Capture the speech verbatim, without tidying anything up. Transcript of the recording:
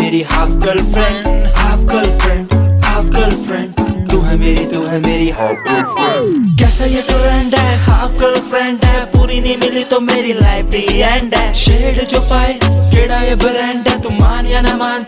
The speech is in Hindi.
मेरी half girlfriend, half girlfriend, half girlfriend. तू है मेरी, तू है मेरी हाफ गर्लफ्रेंड। कैसा ये ट्रेंड है, हाफ गर्लफ्रेंड है, पूरी नहीं मिली तो मेरी लाइफ दी एंड है। शेड जो पाए केड़ा ये ब्रांड है, तू मान या ना मान